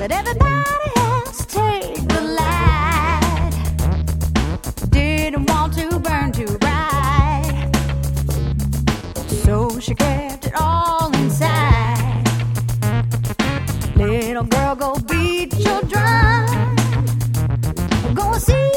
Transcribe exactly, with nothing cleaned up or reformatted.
Let everybody else take the light. Didn't want to burn too bright, so she kept it all inside. Little girl, go beat your drum. Go see